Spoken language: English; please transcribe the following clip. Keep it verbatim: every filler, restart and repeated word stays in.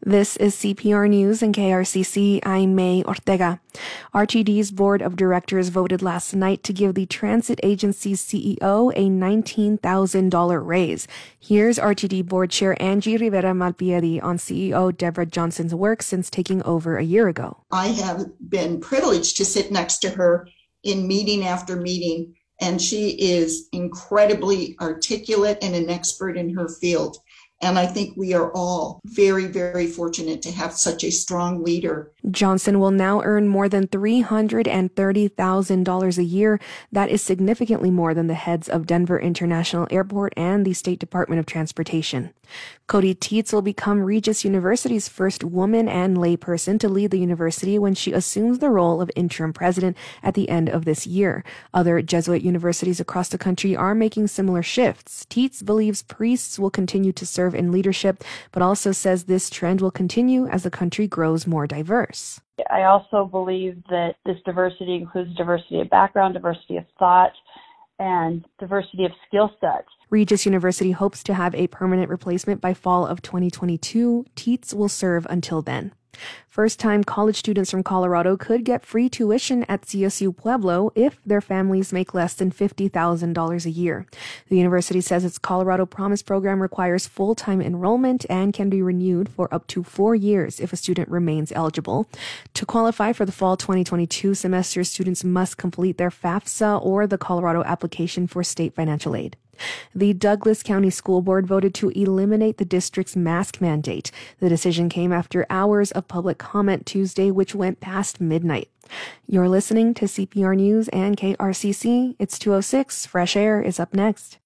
This is C P R News and K R C C. I'm May Ortega. R T D's board of directors voted last night to give the transit agency's C E O a nineteen thousand dollars raise. Here's R T D board chair Angie Rivera Malpiedi on C E O Deborah Johnson's work since taking over a year ago. I have been privileged to sit next to her in meeting after meeting, and she is incredibly articulate and an expert in her field. And I think we are all very, very fortunate to have such a strong leader. Johnson will now earn more than three hundred thirty thousand dollars a year. That is significantly more than the heads of Denver International Airport and the State Department of Transportation. Cody Teets will become Regis University's first woman and layperson to lead the university when she assumes the role of interim president at the end of this year. Other Jesuit universities across the country are making similar shifts. Teets believes priests will continue to serve in leadership, but also says this trend will continue as the country grows more diverse. I also believe that this diversity includes diversity of background, diversity of thought, and diversity of skill set. Regis University hopes to have a permanent replacement by fall of twenty twenty-two. Teets will serve until then. First-time college students from Colorado could get free tuition at C S U Pueblo if their families make less than fifty thousand dollars a year. The university says its Colorado Promise program requires full-time enrollment and can be renewed for up to four years if a student remains eligible. To qualify for the fall twenty twenty-two semester, students must complete their FAFSA or the Colorado application for state financial aid. The Douglas County School Board voted to eliminate the district's mask mandate. The decision came after hours of public comment Tuesday, which went past midnight. You're listening to C P R News and K R C C. It's two oh six. Fresh Air is up next.